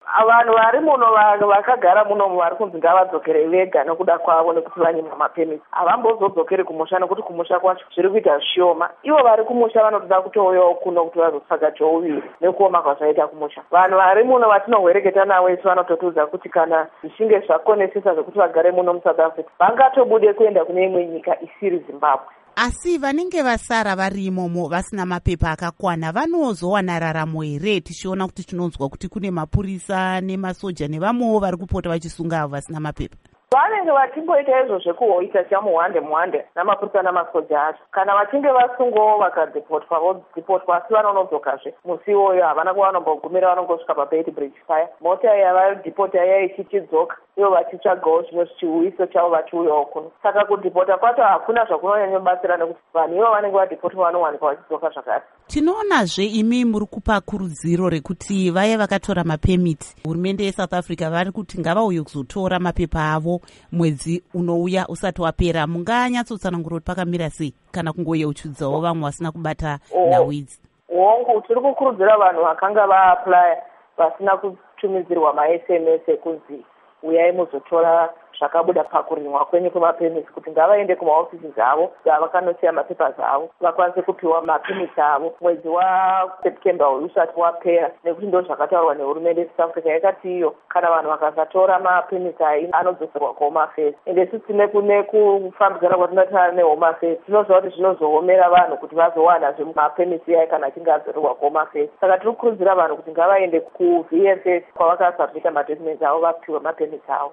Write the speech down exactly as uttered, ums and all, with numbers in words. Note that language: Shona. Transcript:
vanhu vari muno vakagara muno vari kunzi ngavadzokere vega nekuda kwavo nekuti vanyima mapemisi. Havambozodzokeri kumusha nekuti kumusha kwacho zviri kuita zvishoma. Ivo vari kumusha vanotoda kutouyawo kuno kuti vazotsvaga chouviri nekuoma kwazvaita kumusha. Vanhu vari muno vatinohwereketa navo isu vanototiudza kuti kana zvichinge zvakonesesa zvokuti vagare muno muSouth Africa vangatobude kuenda kune imwe nyika isiri Zimbabwe. Asi vanenge vasara vari imomo vasina mapepa akakwana vanozowana raramo here, tichiona kuti tinonzwa kuti kune mapurisa nemasoja nevamwewo vari kupota vachisunga avo vasina mapepa? Vanenge vachimboita izvo zvekuhoita chamuhwande muhwande namapurisa namasoja acho. Kana vachinge vasungwawo vakadhipotwa vodhipotwa, asi vanonodzokazve musi iwoyo havana kuvanombogumirira vanongosvika paBeit Bridge paya. Mota yavadhipota iya ichichidzoka ivo vachitsvagawo zvimwe chiuyiso chavo vachiuyawo kuno. Saka kudhipota kwacho hakuna zvakunonyanyobatsira nekuti vanhu ivo vanenge vadhipotwa vanowanikwa vachidzoka zvakare. Tinoonazve imi muri kupa kurudziro rekuti vaya vakatora mapemiti, hurumende yeSouth Africa vari kuti ngavauye kuzotora mapepa avo mwedzi unouya usati wapera. Munganyatsotsangura kuti pakamira sei kana kungoyeuchudzawo vamwe vasina kubata nhau idzi? Hongu, tiri kukurudzira vanhu vakanga vaaplya vasina kutumidzirwa ma-S M S ekunzi uyai muzotora zvakabuda pakurimwa kwenyu kwemapemisi kuti ngavaende kumaofisi avo avakanosiya mapepa avo vakwanise kupiwa mapemisi avo mwedzi waSeptember uyu usati wapera, nekuti ndo zvakataurwa nehurumende yeSouth Africa yakati iyo kana vanhu vakasatora mapemisi aya anodzoserwa kuHome Affairs. Ende isusu tine kune kufambidzana kwatinoita neHome Affairs tinoziva kuti zvinozoomera vanhu kuti vazowana zvemapemisi aya kana achinge adzorerwa kuHome Affairs. Saka tiri kukurudzira vanhu kuti ngavaende kuV S S kwavakasabmita madhocuments avo vapiwe mapemisi avo.